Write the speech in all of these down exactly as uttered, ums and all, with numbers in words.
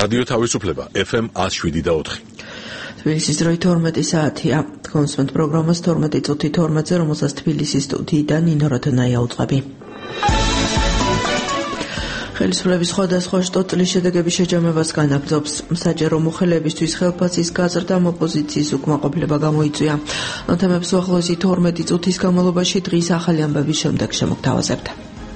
რადიო თავისუფლება ეფ ემ one oh seven point four. თბილისის დროით თორმეტი საათია. კონსვენტ პროგრამას თორმეტი წუთი თორმეტზე, რომელსაც თბილისის სტუდიიდან ნინო როდონაია უწყები. ხელისუფლების სხვადასხვა შტოს შედეგების შეჯამებას განაგრძობს. საჯარო მოხელებისთვის ხელფასის გაზრდამ ოპოზიციის უკმაყოფილება გამოიწვია. ამ თემებს უახლოესი თორმეტი წუთის განმავლობაში დღის ახალი ამბების შემდეგ შემოგთავაზებთ.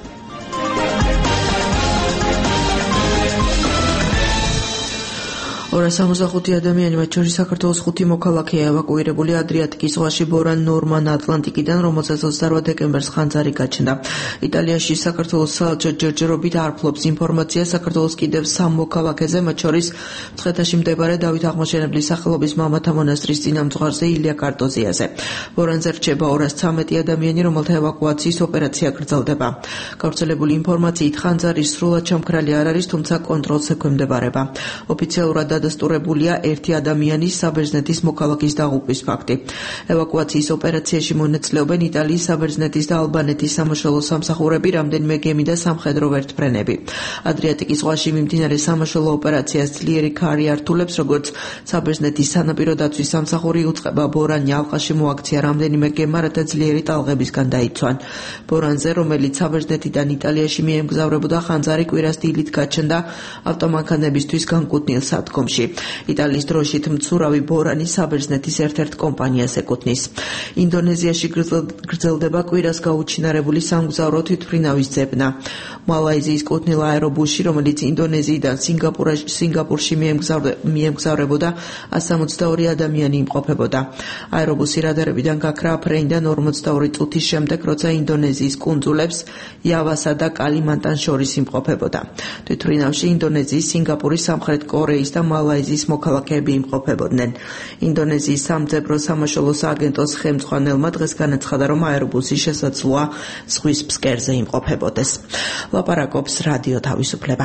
ორას სამოცდახუთი ადამიანი, მათ შორის საქართველოს ხუთი მოქალაქეა ევაკუირებული ადრიატიკის ზღვაში ბორან ნორმან ატლანტიკიდან, რომელსაც ოცდაორ დეკემბერს ხანძარი გაჩნდა. იტალიაში საქართველოს საელჩო ჯერჯერობით არ ფლობს ინფორმაციას საქართველოს კიდევ სამ მოქალაქეზე, მათ შორის მცხეთაში მდებარე დავით აღმაშენებლის სახელობის მამათა მონასტრის წინამძღვარზე ილია კარტოზიაზე. ბორანზე რჩება ორას ცამეტი ადამიანი, რომელთა ევაკუაციის ოპერაცია გრძელდება. გავრცელებული ინფორმაციით ხანძარი სრულად ჩამქრალი არ არის, თუმცა კონტროლს ექვემდებარება. ოფიციალურად დადასტურებულია ერთი ადამიანის საბერძნეთის მოქალაქის დაღუპვის ფაქტი. ევაკუაციის ოპერაციაში მონაწილეობენ იტალიის, საბერძნეთის და ალბანეთის სამაშველო სამსახურები, რამდენიმე გემი და სამხედრო ვერტმფრენები. ადრიატიკის ზღვაში მიმდინარე სამაშველო ოპერაციას ძლიერი ქარი ართულებს, როგორც საბერძნეთის სანაპირო დაცვის სამსახური უწყება ბორანი ალყაში მოაქცია რამდენიმე გემმა, რათა ძლიერი ტალღებისგან დაიცვან. ბორანზე, რომელიც საბერძნეთიდან იტალიაში მიემგზავრებოდა, ხანძარი კვირას დილით გაჩნდა ავტომანქანებისთვის განკუთვნილ სადგომში. იტალიის დროშით მცურავი ბორანი საბერძნეთის ერთ-ერთ კომპანიას ეკუთვნის. ინდონეზიაში გრძელდება კვირას გაუჩინარებული სამგზავრო თვითმფრინავის ძებნა. მალაიზიის კუთვნილ აერობუსში, რომელიც ინდონეზიიდან სინგაპურში მიემგზავრებოდა, one seventy-two ადამიანი იმყოფებოდა. აერობუსი რადარებიდან გაქრა აფრენიდან ორმოცდაორი წუთის შემდეგ, როცა ინდონეზიის კუნძულებს იავასა და კალიმანტანს შორის იმყოფებოდა. თვითმფრინავში ინდონეზიის, სინგაპურის, სამხრეთ კორეის და მალაიზიის მოქალაქეები იმყოფებოდნენ. ინდონეზიის სამძებრო სამაშველო სააგენტოს ხელმძღვანელმა დღეს განაცხადა, რომ აერობუსი შესაძლოა ზღვის ფსკერზე იმყოფებოდეს. ლაპარაკობს რადიო თავისუფლება.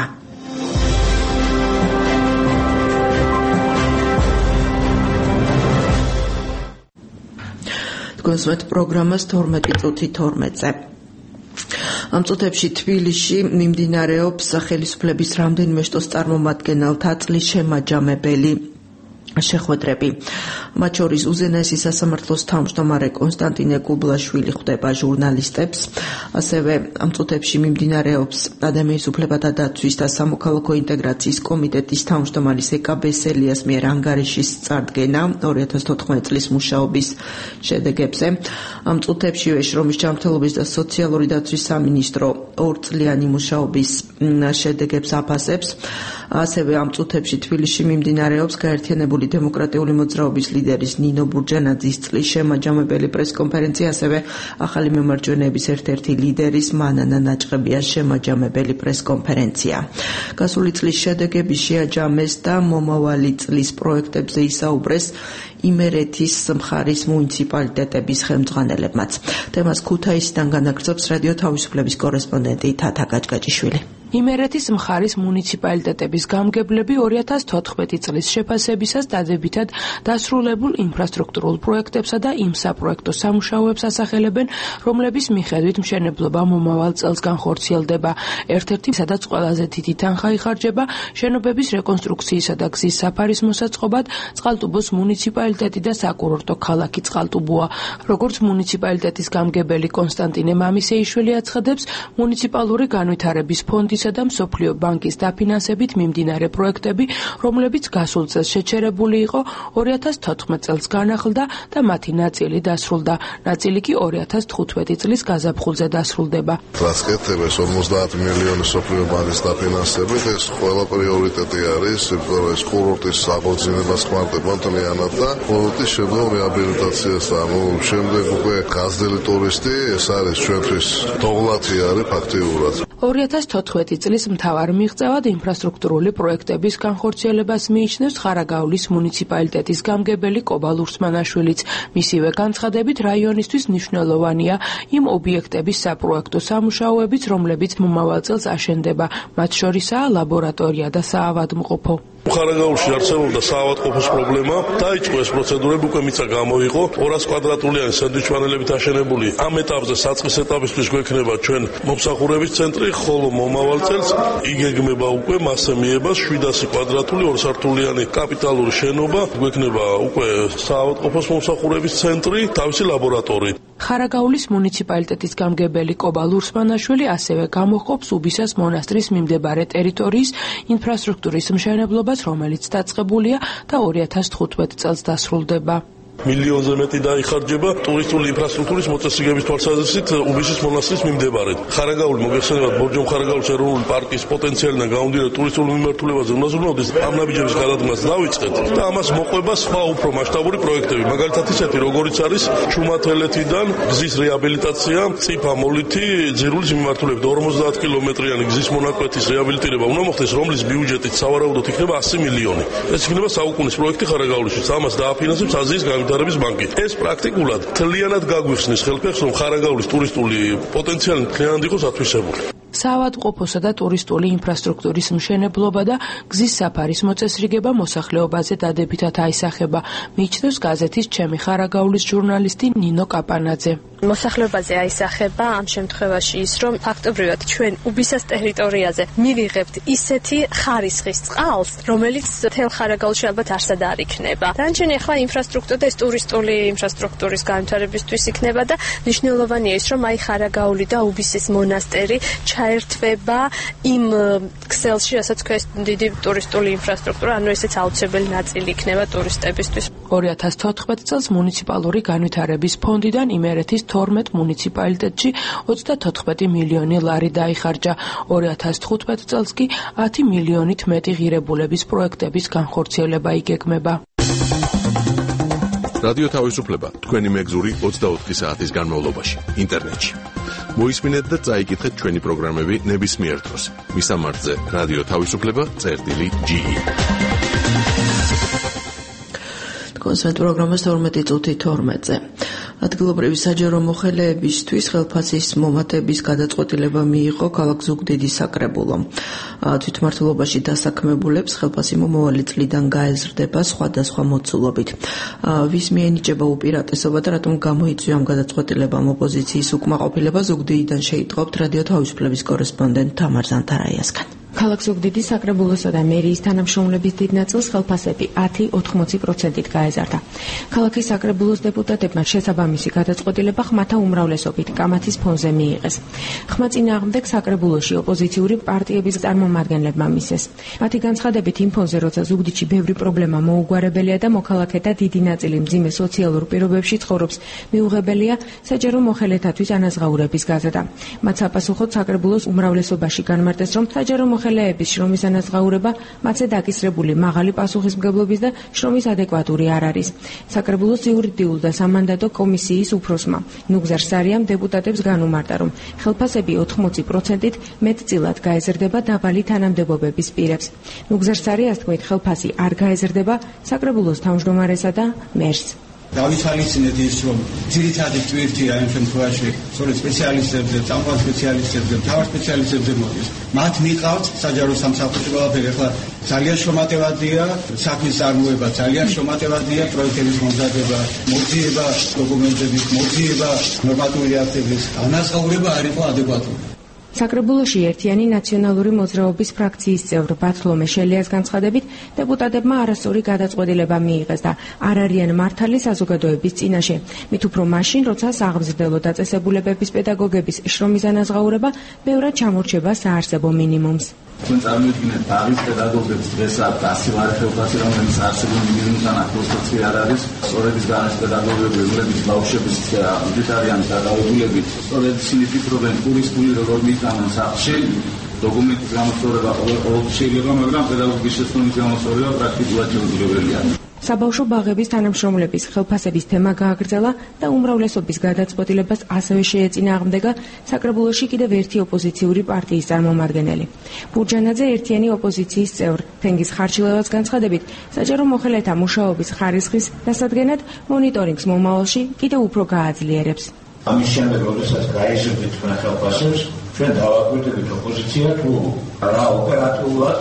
კონსვეტ პროგრამას თორმეტი წუთი თორმეტზე. ამ წუთებში თბილისში მიმდინარეობს ხელისუფლების რამდენიმე შტოს წარმომადგენელთა წლის შემაჯამებელი შეხვედრები. მათ შორის უზენაესი სასამართლოს თავმჯდომარე კონსტანტინე კუბლაშვილი ხვდება ჟურნალისტებს. ასევე ამ წუთებში მიმდინარეობს ადამიანის უფლებათა დაცვის და სამოქალაქო ინტეგრაციის კომიტეტის თავმჯდომარის ეკა ბესელიას მიერ ანგარიშის წარდგენა ორი ათას თოთხმეტი წლის მუშაობის შედეგებზე. ამ წუთებშივე შრომის ჯანმრთელობის და სოციალური დაცვის სამინისტრო ორწლიანი მუშაობის შედეგებს აფასებს. ასევე ამ წუთებში თბილისში მიმდინარეობს გაერთიანებული დემოკრატიული მოძრაობის ლიდერის ნინო ბურჯანაძის წლის შემაჯამებელი პრესკონფერენცია, ასევე ახალი მემარჯვენეების ერთ-ერთი ლიდერის მანანა ნაჭყებიას შემაჯამებელი პრესკონფერენცია. გასული წლის შედეგები შეაჯამეს და მომავალი წლის პროექტებზე ისაუბრეს იმერეთის მხარის მუნიციპალიტეტების ხელმძღვანელებმაც. თემას ქუთაისიდან განაგრძობს რადიო თავისუფლების კორესპონდენტი თათა გაჭგაჭიშვილი. იმერეთის მხარის მუნიციპალიტეტების გამგებლები ორი ათას თოთხმეტი წლის შეფასებისას დადებითად დასრულებულ ინფრასტრუქტურულ პროექტებსა და იმ საპროექტო სამუშაოებს ასახელებენ, რომლების მიხედვით მშენებლობა მომავალ წელს განხორციელდება. ერთ-ერთი, სადაც ყველაზე დიდი თანხა იხარჯება შენობების რეკონსტრუქციისა და გზის საფარის მოსაწყობად, წყალტუბოს მუნიციპალიტეტი და საკურორტო ქალაქი წყალტუბოა. როგორც მუნიციპალიტეტის გამგებელი კონსტანტინე მამისეიშვილი აცხადებს, მუნიციპალური განვითარების ფონდის და მსოფლიო ბანკის დაფინანსებით მიმდინარე პროექტები, რომლებიც გასულ წელს შეჩერებული იყო, ორი ათას თოთხმეტ წელს განახლდა და მათი ნაწილი დასრულდა. ნაწილი კი ორი ათას თხუთმეტი წლის გაზაფხულზე დასრულდება. ტრანსკეთებს ორმოცდაათი მილიონი მსოფლიო ბანკის დაფინანსებით, ეს ყველა პრიორიტეტი არის, ეს კურორტის აღორძინებას ხმარდება მთლიანად და კურორტის შემდგომ რეაბილიტაციას და შემდეგ უკვე გაზრდილი ტურისტი, ეს არის ჩვენთვის დოღლათი არის ფაქტიურად. ორი ათას თოთხმეტი წლის მთავარ მიღწევად ინფრასტრუქტურული პროექტების განხორციელებას მიიჩნევს ხარაგაულის მუნიციპალიტეტის გამგებელი კობა ლურსმანაშვილიც. მისივე განცხადებით, რაიონისთვის მნიშვნელოვანია იმ ობიექტების საპროექტო სამუშაოებიც, რომლებიც მომავალ წელს აშენდება. მათ შორისაა ლაბორატორია და საავადმყოფო. ხარაგაულში არსებობდა საავადმყოფოს პრობლემა, დაიწყო ეს პროცედურები, უკვე მიწა გამოიყო, ორას კვადრატულიანი სენდვიჩ-პანელებით აშენებული. ამ ეტაპზე საწყის ეტაპისთვის გვექნება ჩვენ მომსახურების ცენტრი, ხოლო მომავალ წელს იგეგმება უკვე მასზე მიება შვიდასი კვადრატული ორსართულიანი კაპიტალური შენობა, გვექნება უკვე საავადმყოფოს მომსახურების ცენტრი, თავისი ლაბორატორიით. ხარაგაულის მუნიციპალიტეტის გამგებელი კობა ლურსმანაშვილი ასევე გამოჰყოფს უბისას მონასტრის მიმდებარე ტერიტორიის ინფრასტრუქტურის მშენებლობას, რომელიც დაწყებულია და ორი ათას თხუთმეტ წელს დასრულდება. მილიონზე მეტი დაიხარჯება ტურისტული ინფრასტრუქტურის მოწესრიგების თვალსაზრისით უბისის მონასტრის მიმდებარედ. ხარაგაული მოგეხსენებათ ბორჯომ-ხარაგაულის ეროვნული პარკის პოტენციალიდან გამომდინარე ტურისტულ მიმართულებაზე უნდა ზრუნავდეს, ამ ნაბიჯების გადადგმას დავიწყეთ და ამას მოყვება სხვა უფრო მასშტაბური პროექტები. მაგალითად ისეთი, როგორიც არის ჩუმათელეთიდან გზის რეაბილიტაცია, წიფა-მოლითი ძირულის მიმართულებით ორმოცდაათ კილომეტრიანი გზის მონაკვეთის რეაბილიტირება უნდა მოხდეს, რომლის ბიუჯეტით სავარაუდოდ იქნება ასი მილიონი. ეს იქნება საუკუნის პროექტი ხარაგაულში. ამას დააფინანსებს აზიის განვითარების ბანკი. ეს პრაქტიკულად თლიანად გაგვიხსნის ხელფეხს, რომ ხარაგაულის ტურისტული პოტენციალი თლიანად იყოს ათვისებული. საავადმყოფოსა და ტურისტული ინფრასტრუქტურის მშენებლობა და გზის საფარის მოწესრიგება მოსახლეობაზე დადებითად აისახება, მიიჩნევს გაზეთის ჩემი ხარაგაულის ჟურნალისტი ნინო კაპანაძე. მოსახლეობაზე აისახება ამ შემთხვევაში ის, რომ ფაქტობრივად ჩვენ უბისას ტერიტორიაზე მივიღებთ ისეთი ხარისხის წყალს, რომელიც თელ ხარაგაულში ალბათ არსად არ იქნება. დანარჩენი ახლა ინფრასტრუქტურა და ტურისტული ინფრასტრუქტურის განვითარებისთვის იქნება და მნიშვნელოვანია ის, რომ აი ხარაგაული და უბისის მონასტერი ჩაერთვება იმ ქსელში, რასაც ქვეს დიდი ტურისტული ინფრასტრუქტურა, ანუ ესეც აუცილებელი ნაწილი იქნება ტურისტებისთვის. ორი ათას თოთხმეტ წელს მუნიციპალური განვითარების ფონდიდან იმერეთის თორმეტ მუნიციპალიტეტში ოცდათოთხმეტი მილიონი ლარი დაიხარჯა. ორი ათას თხუთმეტ წელს კი ათი მილიონით მეტი ღირებულების პროექტების განხორციელება იგეგმება. რადიო თავისუფლება თქვენი მეგზური ოცდაოთხი საათის განმავლობაში ინტერნეტში. მოისმინეთ და წაიკითხეთ ჩვენი პროგრამები ნებისმიერ დროს. მისამართზე რადიო თავისუფლება წერტილი ჯი ი. კონსერტ პროგრამას თორმეტი წუთი თორმეტზე. ადგილობრივი საჯარო მოხელეებისთვის ხელფასის მომატების გადაწყვეტილება მიიღო ქალაქ ზუგდიდის საკრებულომ. თვითმმართველობაში დასაქმებულებს ხელფასი მომავალი წლიდან გაეზრდება სხვადასხვა მოცულობით. ვის მიენიჭება უპირატესობა და რატომ გამოიწვია ამ გადაწყვეტილებამ ოპოზიციის უკმაყოფილება, ზუგდიდიდან შეიტყობთ რადიო თავისუფლების კორესპონდენტ თამარ ზანთარაიასგან. ქალაქ ზუგდიდის საკრებულოსა და მერიის თანამშრომლების დიდ ნაწილს ხელფასები ათი ოცდაოთხ პროცენტით გაეზარდა. ქალაქის საკრებულოს დეპუტატებმა შესაბამისი გადაწყვეტილება ხმათა უმრავლესობით კამათის ფონზე მიიღეს. ხმა წინააღმდეგ საკრებულოში ოპოზიციური პარტიების წარმომადგენლებმა მისეს. მათი განცხადებით იმ ფონზე, როცა ზუგდიდში ბევრი პრობლემა მოუგვარებელია და მოქალაქეთა დიდი ნაწილი მძიმე სოციალურ პირობებში ცხოვრობს, მიუღებელია საჯარო მოხელეთათვის ანაზღაურების გაზრდა. მათ საპასუხოდ საკრებულოს უმრავლესობაში განმარტეს, რომ საჯარო მოხელეების შრომის ანაზღაურება მათზე დაკისრებული მაღალი პასუხისმგებლობის და შრომის ადეკვატური არ არის. საკრებულოს იურიდიულ და სამანდატო კომისიის უფროსმა ნუგზარ სარიამ დეპუტატებს განუმარტა, რომ ხელფასები ოცდაოთხ პროცენტით მეტწილად გაეზრდება დაბალი თანამდებობების პირებს. ნუგზარ სარიას თქმით, ხელფასი არ გაეზრდება საკრებულოს თავმჯდომარესა და მერს. დავიცალისინეთ ის, რომ ძირითადი ტვირთია იმ შემთხვევაში, სწორედ სპეციალისტებზე, წამყვან სპეციალისტებზე, მთავარ სპეციალისტებზე მოდის. მათ მიყავთ საჯარო სამსახურში ყველაფერი. ახლა ძალიან შრომატევადია საქმის წარმოება, ძალიან შრომატევადია პროექტების მომზადება, მოძიება დოკუმენტების, მოძიება ნორმატიული აქტების, ანაზღაურება არ იყო ადეკვატური. საკრებულოში ერთიანი ნაციონალური მოძრაობის ფრაქციის წევრ ბათლომე შელიას განცხადებით, დეპუტატებმა არასწორი გადაწყვეტილება მიიღეს და არ არიან მართალი საზოგადოების წინაშე. მით უფრო მაშინ, როცა სააღმზრდელო დაწესებულებების პედაგოგების შრომის ანაზღაურება ბევრად ჩამორჩება საარსებო მინიმუმს. თქვენ წარმოიდგინეთ ბაღის პედაგოგებს დღესაც დასილარი ხელფასი, რომელიც არსებულ მინიმუმთან ახლოსწორი არ არის. სწორედ ის განაჩენ პედაგოგები, რომლებიც ბავშვების უდიდარიან გადადებულებით, სწორედ ისინი ფიქრობენ ტურისტული როგორ მიტანონ სახლში. დოკუმენტის გამოსწორება ყოველთვის შეიძლება, მაგრამ პედაგოგის შეცდომის გამოსწორება პრაქტიკულად შეუძლებელია. საბავშვო ბაღების თანამშრომლების ხელფასების თემა გააგრძელა და უმრავლესობის გადაწყვეტილებას ასევე შეეწინააღმდეგა საკრებულოში კიდევ ერთი ოპოზიციური პარტიის წარმომადგენელი. ბურჯანაძე ერთიანი ოპოზიციის წევრ თენგიზ ხარჩილევას განცხადებით, საჯარო მოხელეთა მუშაობის ხარისხის დასადგენად მონიტორინგს მომავალში კიდევ უფრო გააძლიერებს. ამის შემდეგ, როდესაც გაიზრდით თქვენ ხელფასებს, ჩვენ დავაკვირდებით ოპოზიცია თუ რა ოპერატიულად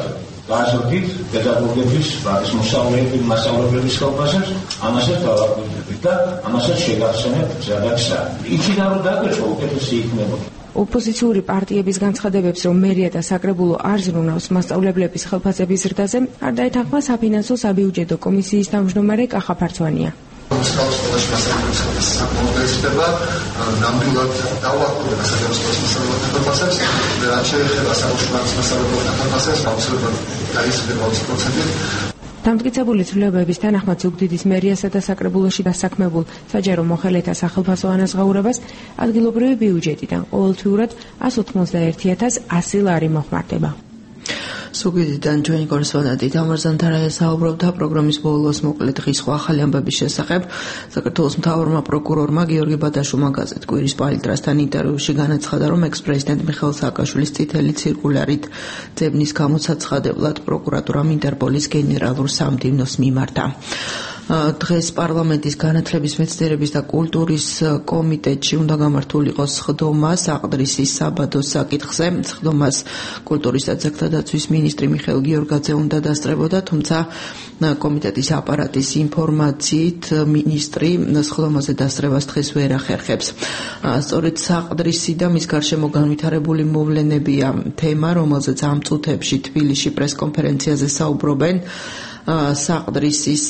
გააზრდით პედაგოგების, რადის მოსწავლეების, მასწავლებლების ხელფასებს, ამასაც დავაკვირდებით და ამასაც შეგახსენებთ ზადაკსა. იქიდან რომ დაგეწყო უკეთესი იქნება. ოპოზიციური პარტიების განცხადებებს, რომ მერია და საკრებულო არ ზრუნავს მასწავლებლების ხელფასების ზრდაზე, არ დაეთანხმა საფინანსო საბიუჯეტო კომისიის თავმჯდომარე კახა ფარცვანია. სკოლაში მასწავლებლების ხელფასის საკმაოდ ნამდვილად დაუახლოვდება საქართველოს მასწავლებლთა ხელფასებს და რაც შეეხება საქართველოს მასწავლებლთა ხელფასებს, აუცილებლად გაიზრდება ოცი პროცენტით. დამტკიცებული ცვლილებების თანახმად ზუგდიდის მერიასა და საკრებულოში დასაქმებულ საჯარო მოხელეთა სახელმფასო ანაზღაურებას ადგილობრივი ბიუჯეტიდან ყოველთვიურად ას ოთხმოცდაერთი ათას ასი ლარი მოხმარდება. ზუგდიდიდან ჩვენი კორესპონდენტი თამარ ზანთარაია საუბრობდა პროგრამის ბოლოს მოკლე დღის სხვა ახალი ამბების შესახებ. საქართველოს მთავარმა პროკურორმა გიორგი ბადაშუმმა გაზეთ კვირის პალიტრასთან ინტერვიუში განაცხადა, რომ ექს-პრეზიდენტ მიხეილ სააკაშვილის წითელი ციρკულარით ძებნის გამოსაცხადებლად პროკურატურამ ინტერპოლის გენერალურ სამდივნოს მიმართა. დღეს პარლამენტის განათლების, მეცნიერების და კულტურის კომიტეტში უნდა გამართულიყო სხდომა საყდრისის საბადოს საკითხზე. სხდომას კულტურის და ძეგლთა დაცვის მინისტრი მიხეილ გიორგაძე უნდა დასწრებოდა, თუმცა კომიტეტის აპარატის ინფორმაციით მინისტრი სხდომაზე დასწრებას დღეს ვერ ახერხებს. სწორედ საყდრისი და მის გარშემო განვითარებული მოვლენებია თემა, რომელზეც ამ წუთებში თბილისში პრესკონფერენციაზე საუბრობენ საყდრისის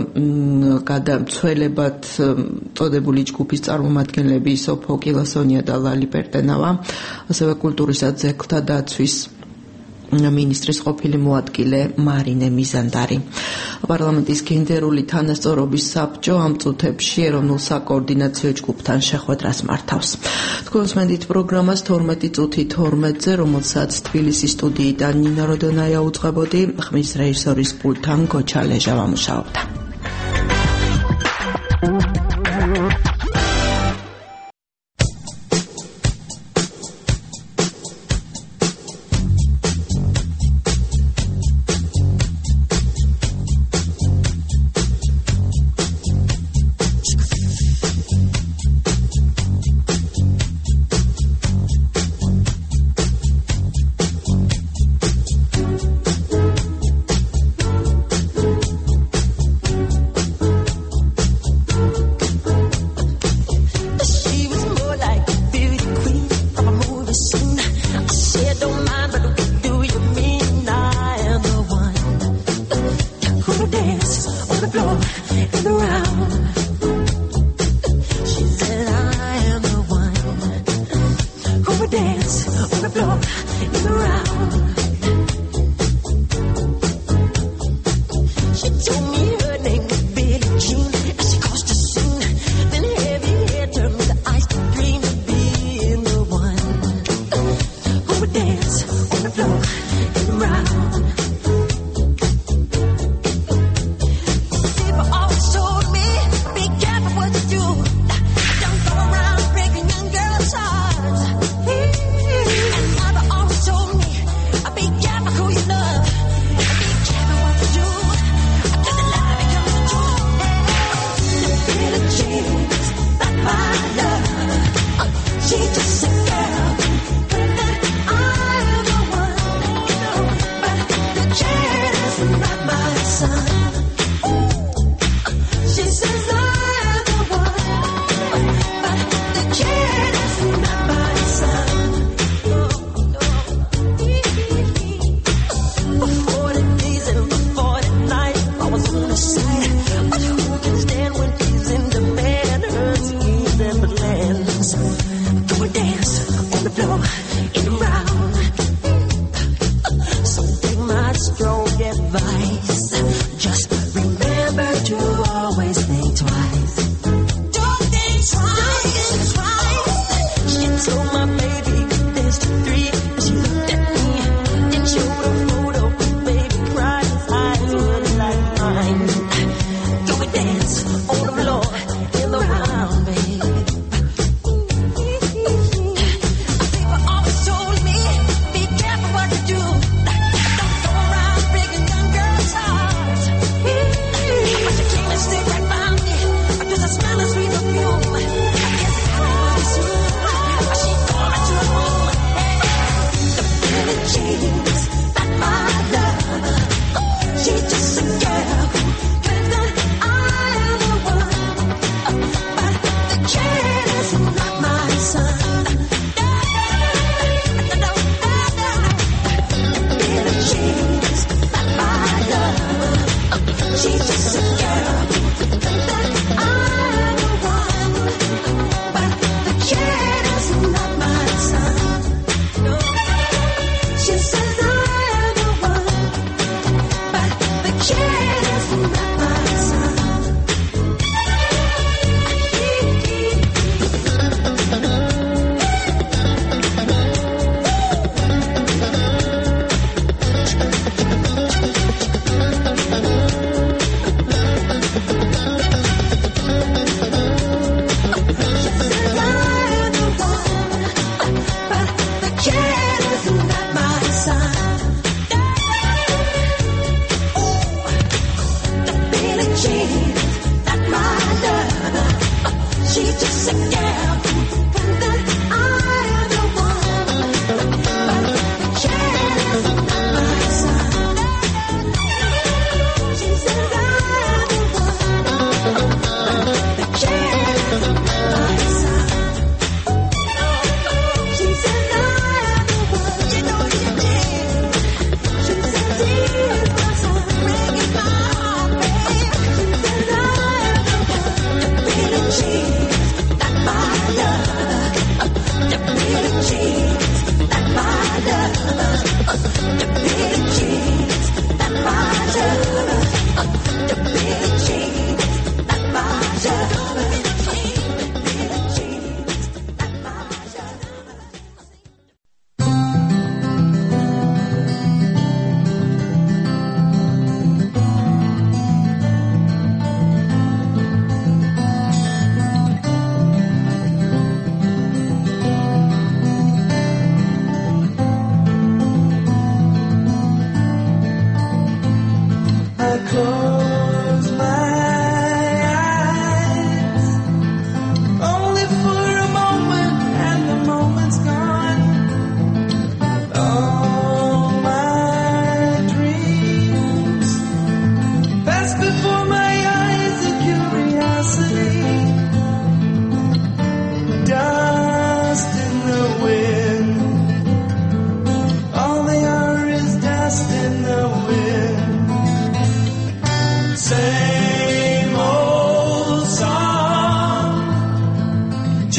გადამცველებად წოდებული ჯგუფის წარმომადგენლები სოფო კილასონია და ლალი პერტენავა, ასევე კულტურისა და ძეგლთა დაცვის მინისტრის ყოფილი მოადგილე მარინე მიზანდარი. პარლამენტის გენდერული თანასწორობის საბჭო ამ წუთებში ეროვნულ საკოორდინაციო ჯგუფთან შეხვედრას მართავს. თქვენს მენდით პროგრამას თორმეტი წუთი თორმეტზე, რომელსაც თბილისის სტუდიიდან ნინა როდონაია უძღვებოდი, ხმის რეჟისორის პულტთან გოჩა ლეჟა ვამუშაობდა.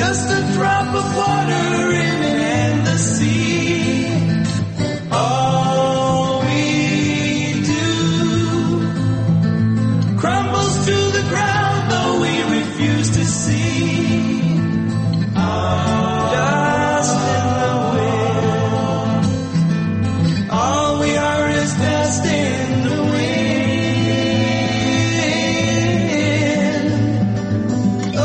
just a drop of water in an endless sea. All we do crumbles to the ground, though we refuse to see. Dust in the wind. All we are is dust in the wind. Oh.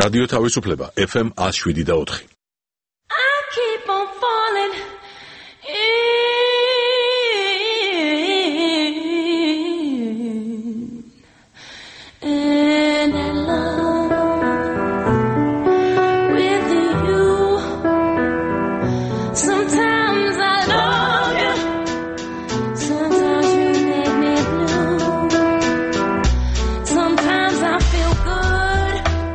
რადიო თავისუფლება F M one oh seven და four. I keep on falling in and in love with you. Sometimes I love you, sometimes you make me blue. Sometimes I feel good,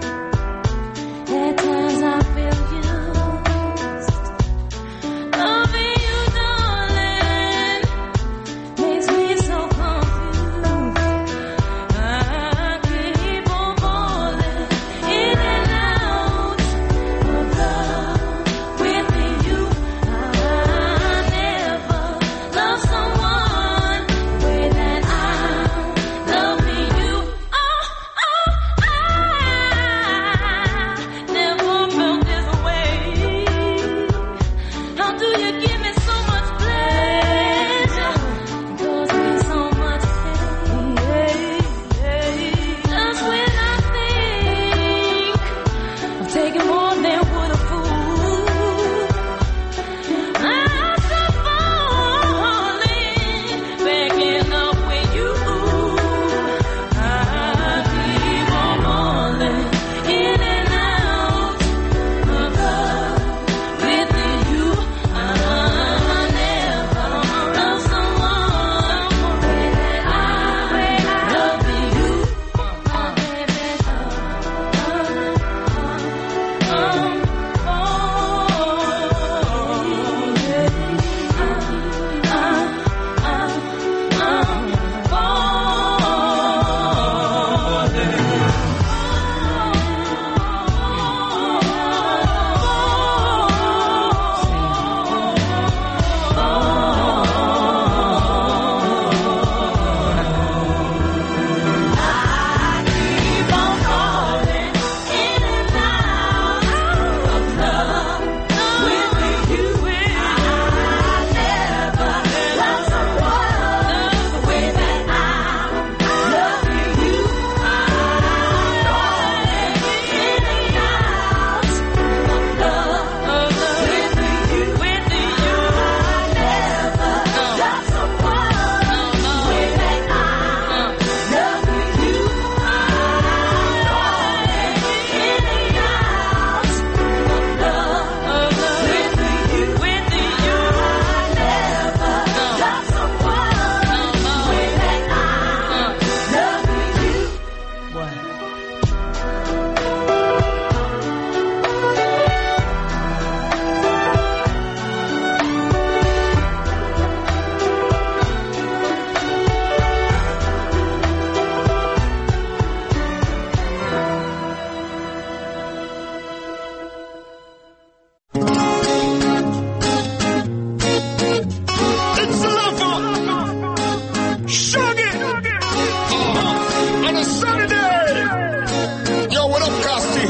at times I feel used. Loving you, darling, makes me so confused. I keep on falling in and out of love with you. I never loved someone the way that I'm loving you. Oh, oh, I never felt this way. How do you give me so much pleasure? Cause me so much pain. Just when I think I'm taking more than would a fool, I'm still falling, backing up with you. I keep on falling in and out of love with you. I never loved someone the way that I love you. It's the lover, Shaggy, uh-huh. On a Saturday. Yo, what up, Costi?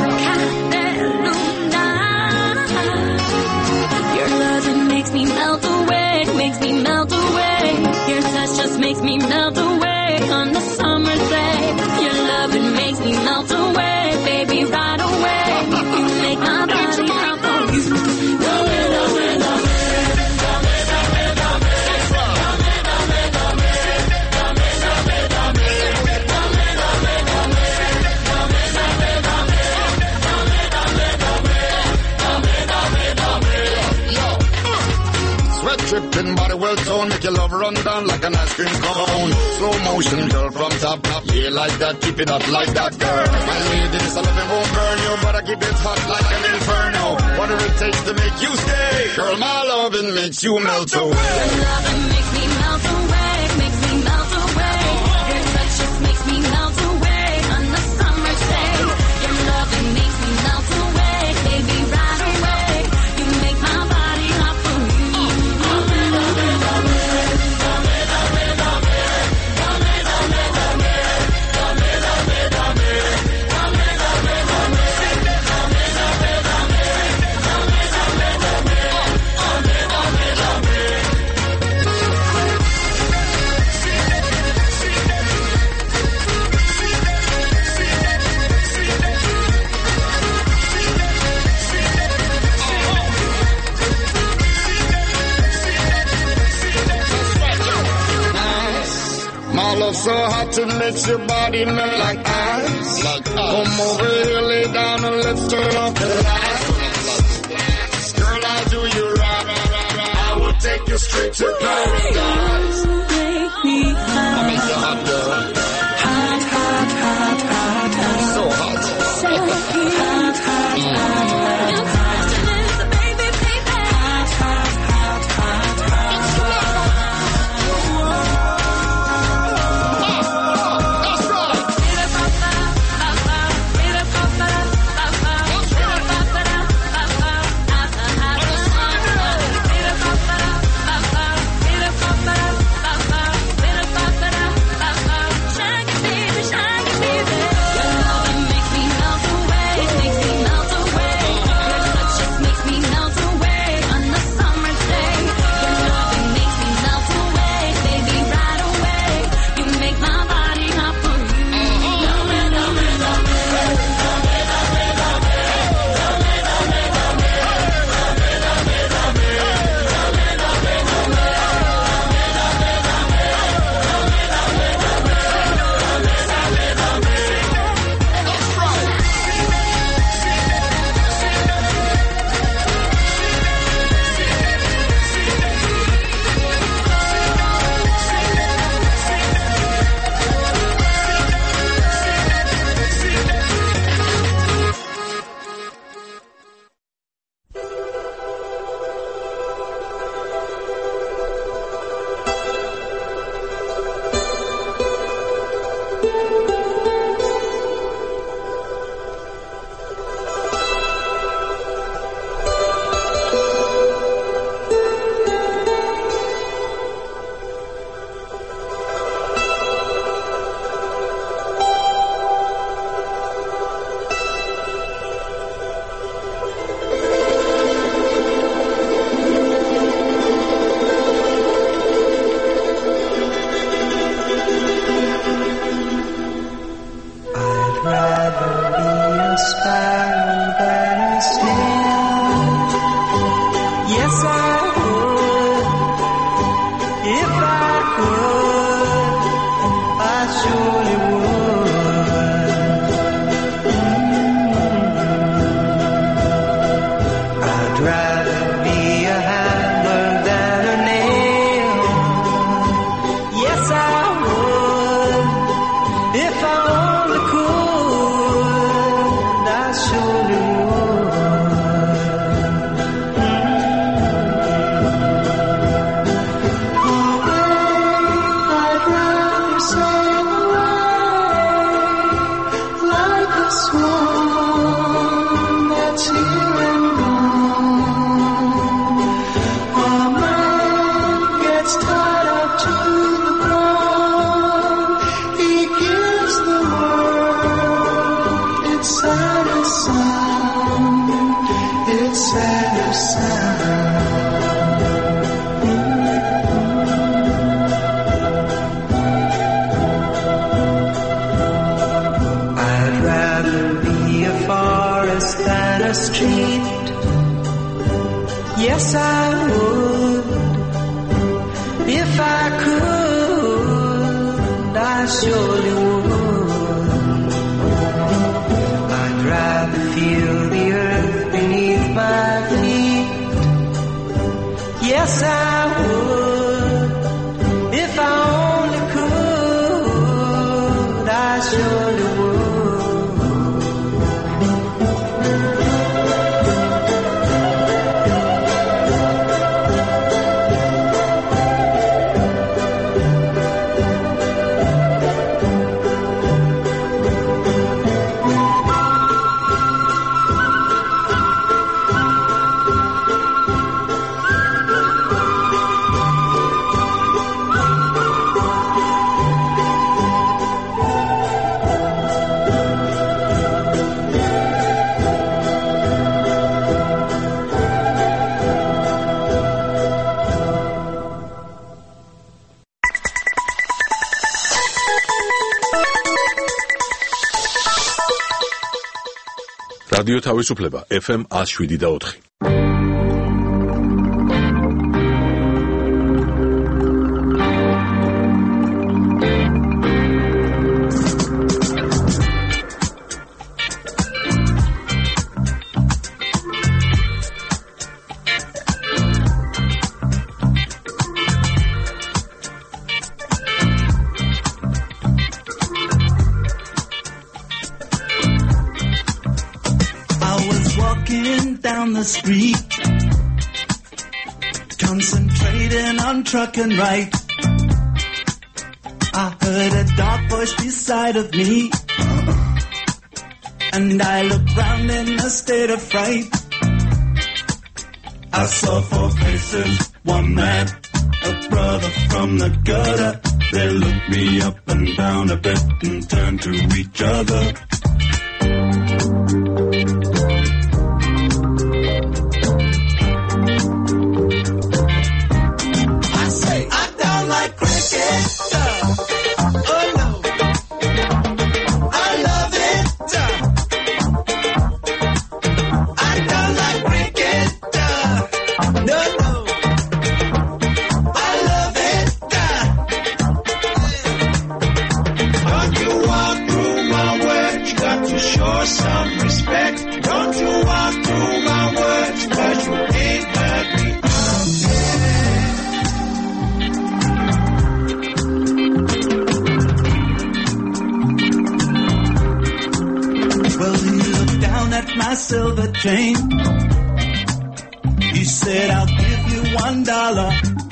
Your loving makes me melt away, makes me melt away. Your touch just makes me melt away on the summer day. Your loving makes me melt away, baby, right away. You make my body hot for you. Love it, love it, love it. Sweat dripping, body well toned, make your love run down like an ice cream cone. Slow motion, girl, from top, top, yeah, like that, keep it up like that, girl. My ladies, I love it won't burn you, but I keep it hot like an inferno. Whatever it takes to make you stay, girl, my loving makes you melt away. Your loving makes me melt away, makes me melt away. Your touch just makes me melt away on the summer day. Your loving makes me melt away, baby, right away. You make my body hot for you. Love it, love it, love it. Love it, love it, love it. Love it, love it, love it. Love it, love it, love it. Love it, love it, love it. Love it, love it, love it. Love it, love it, love it. Love it, love it, love it. so hot it makes your body melt like ice. Like ice. Come over here, lay down and let's turn off the lights. Girl, I'll do you right. I will take you straight to paradise. Make me hot. I make you hot, girl. Hot, hot, hot, hot, hot. So hot. So hot, hot, hot, hot. რადიო თავისუფლება ეფ ემ one oh seven და four. on the street, concentrating on trucking right. I heard a dark voice beside of me, and I looked round in a state of fright. I saw four faces, one man, a brother from the gutter. They looked me up and down a bit and turned to each other. I say, I don't like cricket. Oh no, I love it. I don't like cricket. No, no, I love it. Don't you walk through my words, you got to show some respect. Don't you walk through my words, cause you ain't heard me. Well, he looked down at my silver chain. He said, I'll give you one dollar.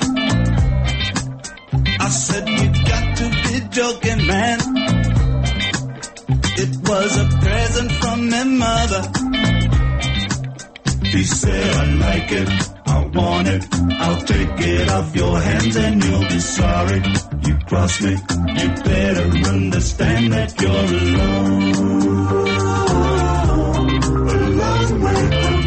I said, you got to be joking, man. It was a present from my mother. He said, I like it, I want it. I'll take it off your hands and you'll be sorry. You cross me, you better understand that you're alone. A long way from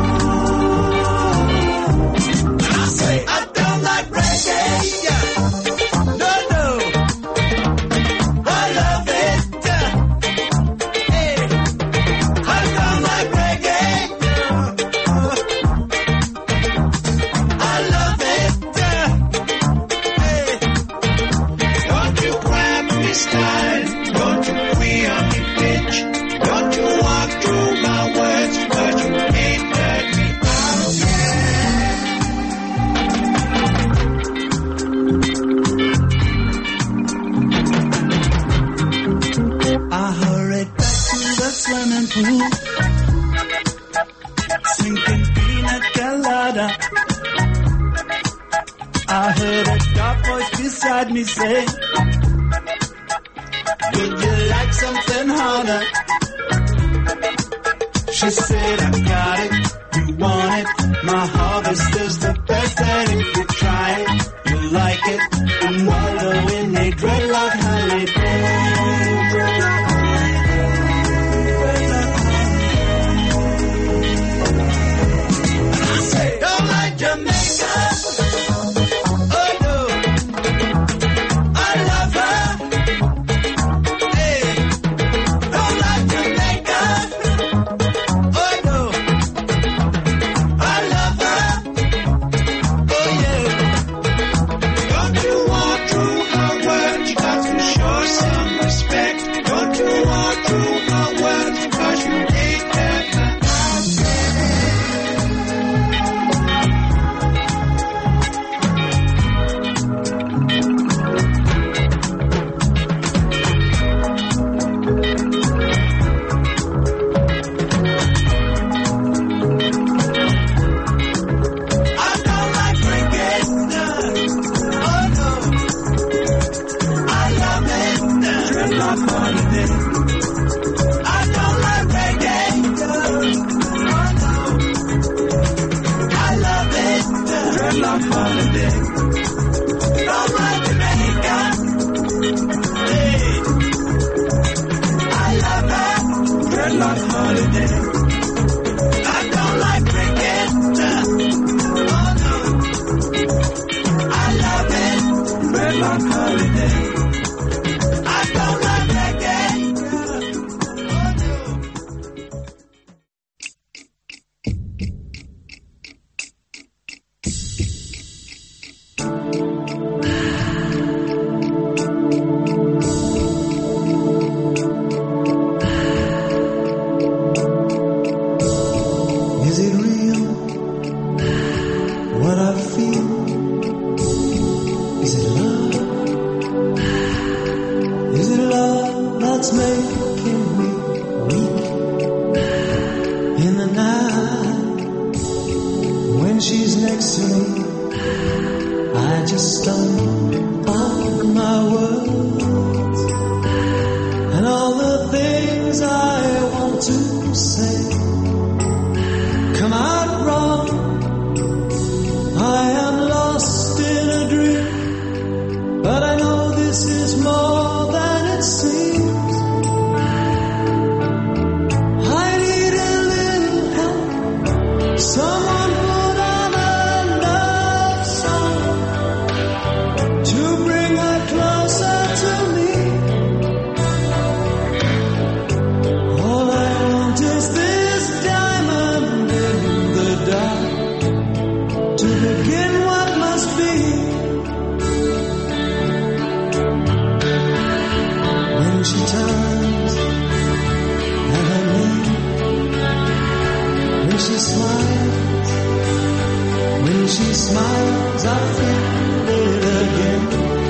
home. I say, I don't like reggae. No, no, I love it. Hey, I don't like reggae. I love it. Hey, don't you grab me style, don't you queer me bitch, don't you walk through my words, but you ain't heard me out. I hurried back to the swimming pool, sinking pina colada. I heard a dark voice beside me say, would you like something harder? She said, I got it, you want it. My harvest is the best, and if you try it, you'll like it. And wallow in a dreadlock holiday. I say, don't like Jamaica. Oh no, I love her. Hey, don't like Jamaica. Oh no, I love her. she's next to me, I just stumble on my words, and all the things I want to say come out wrong. I am lost in a dream, but I know this is more than it seems. I need a little help, someone put on a love song to bring her closer to me. All I want is this diamond in the dark to begin what must be. When she turns and I lean, when she smiles, when she smiles, I feel it again.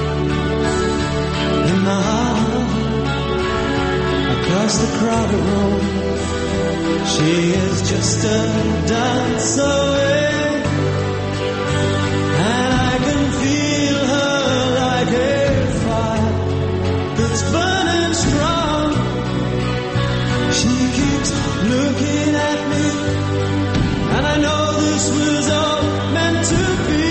In my heart, across the crowded room, she is just a dance away. And I can feel her like a fire that's burning strong. She keeps looking at me, and I know this was all meant to be.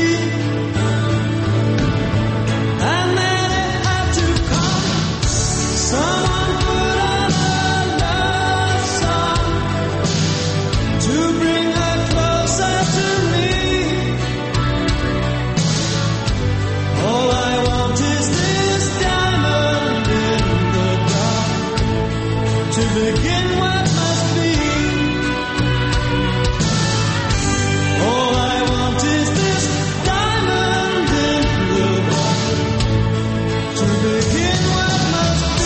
And then it had to come. Someone put on a love song to bring her closer to me. All I want is this diamond in the dark to begin what must be. All I want is this diamond in the dark to begin what must be.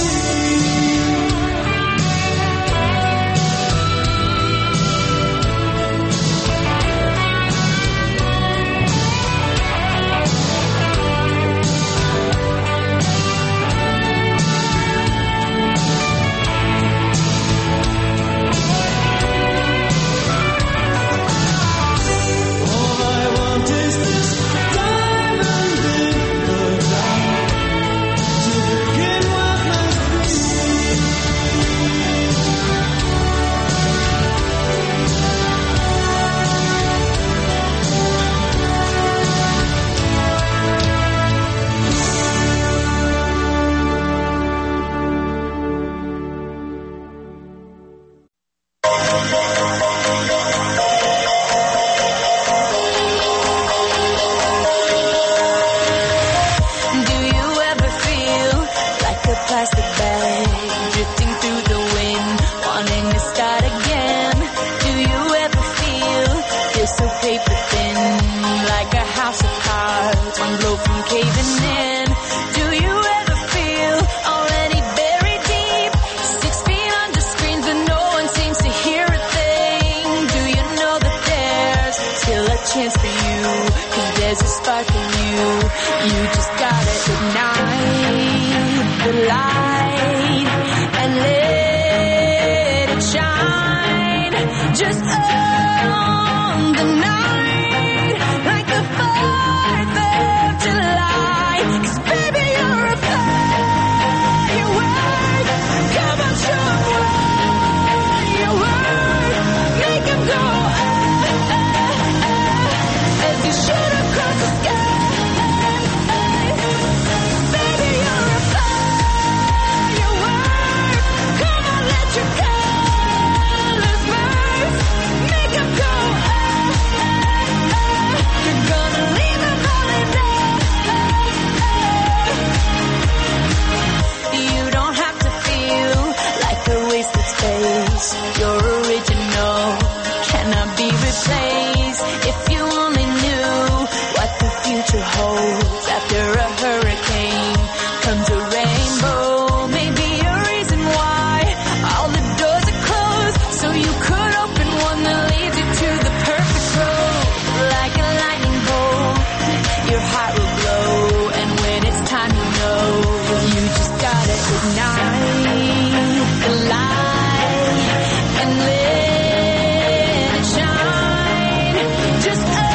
All I want is this diamond in the dark to begin what must be. Do you ever feel like a plastic bag drifting through the wind, wanting to start again? Do you ever feel you're so paper thin, like a house of cards, one blow from caving in? Do you ever feel already buried deep, six feet under screens but no one seems to hear a thing? Do you know that there's still a chance for you, 'cause there's a spark in you? You just gotta ignite the light and let it shine. Just on the night, like the fourth of July. 'Cause baby, you're a firework. Come on, show 'em what you worth. Make 'em go ah, ah, ah, as you shoot across the sky. Baby, you're a firework. Come on, let your colors burst. Make 'em go ah, ah, ah. You're gonna leave 'em all in there. You don't have to feel like a wasted space. You're original, cannot be replaced. If you only knew what the future holds. After a hurricane comes a rainbow. Maybe a reason why all the doors are closed, so you could open one that leads you to the perfect road. Like a lightning bolt, your heart will glow, and when it's time to know, you just gotta ignite the light and let it shine. Just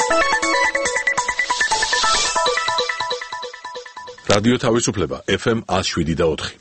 რადიო თავისუფლება ეფ ემ one oh seven და four.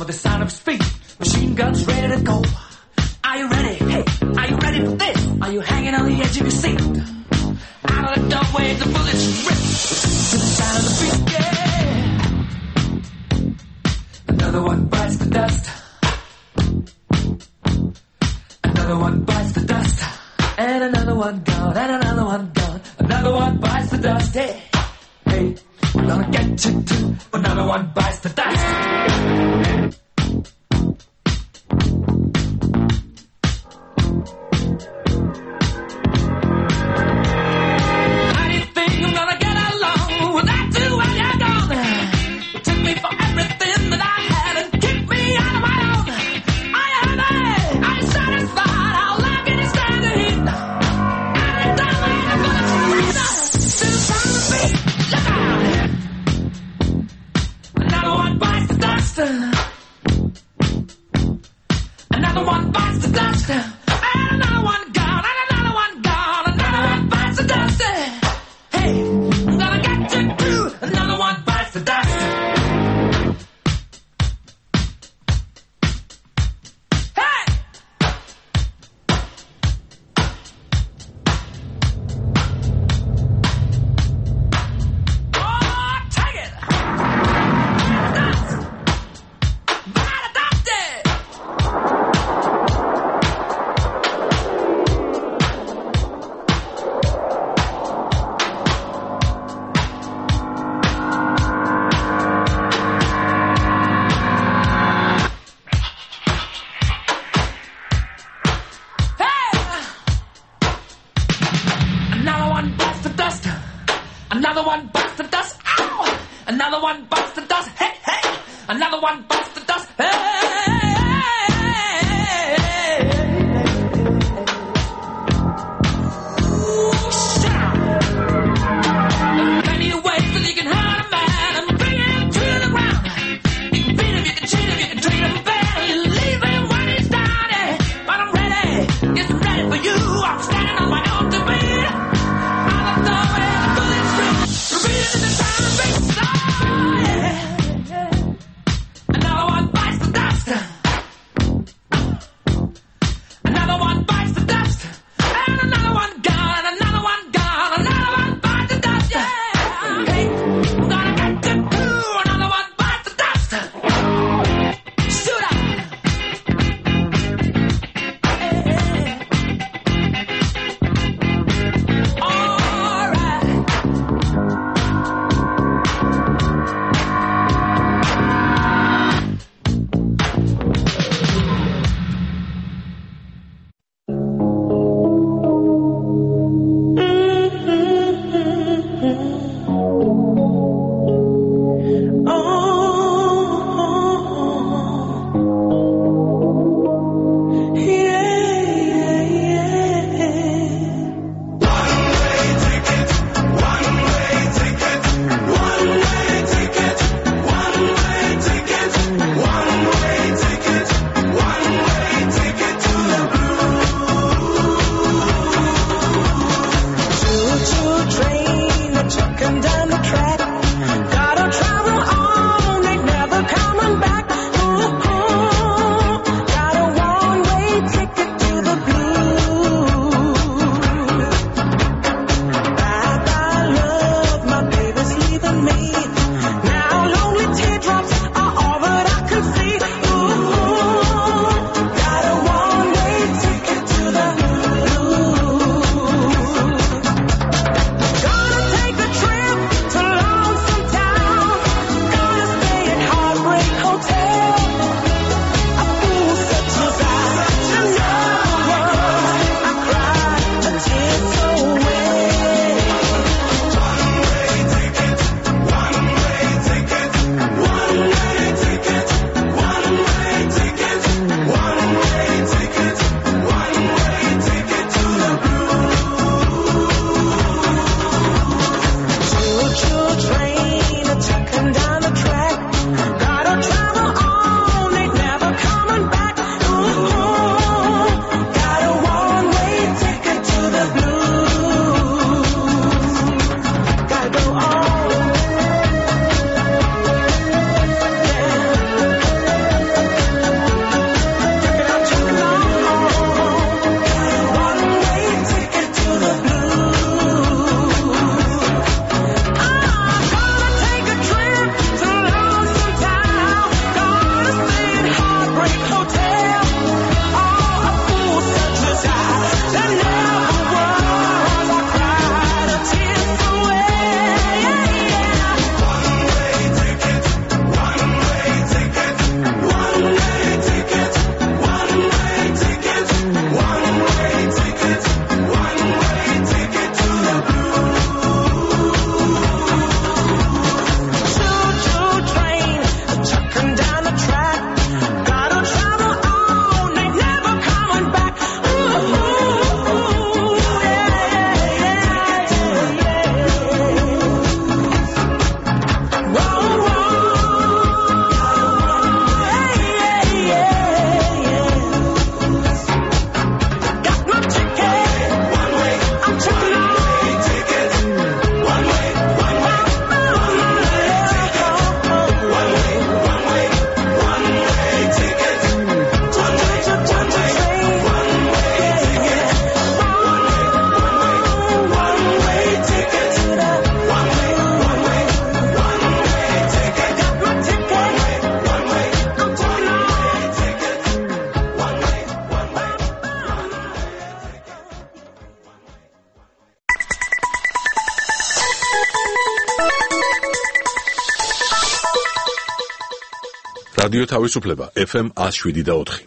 the sound of speed. Machine guns ready to go. Are you ready? Hey, are you ready for this? Are you hanging on the edge of your seat? Out of the doorway, the bullets rip to the sound of the beat. Yeah. Another one bites the dust. Another one bites the dust. And another one gone. And another one gone. Another one bites the dust. Hey, hey, we're gonna get you too. Another one bites the dust. Another one bites the dust. And another one gone. And another one gone. Another one bites the dust. Hey, I'm gonna get you too. Another one bites the dust. Hey! Oh, take it! Dust! Bite the dust! Another one bites the dust. Ow! Another one bites the dust. Hey, hey! Another one bites the dust. Hey! Ooh, shout! There are plenty of ways that you can hurt a man and bring him to the ground. You can beat him, you can cheat him, you can treat him bad, you leave him when he's down. Yeah. But I'm ready, yes, I'm ready for you. I'm standing on my own to beat. Another რადიო თავისუფლება ეფ ემ one oh seven და four.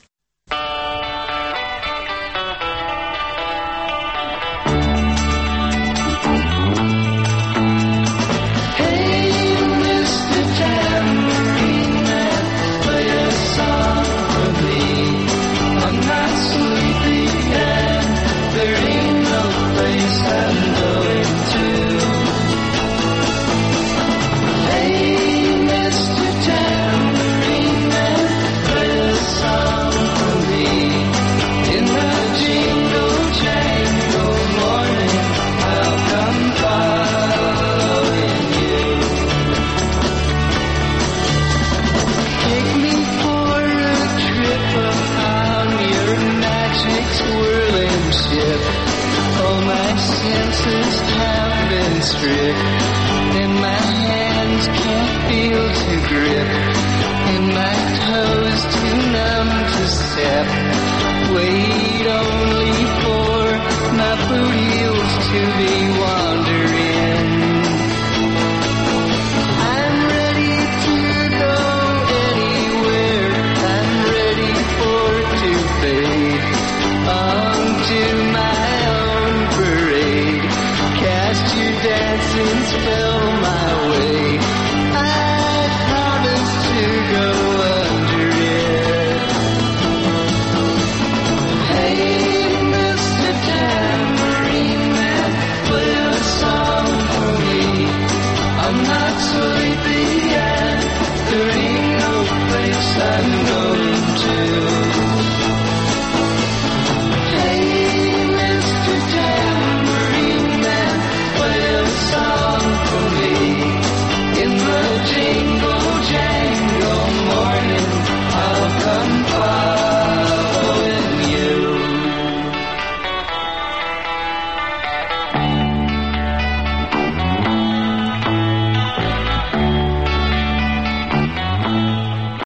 And my hands can't feel to grip, and my toes too numb to step. Wait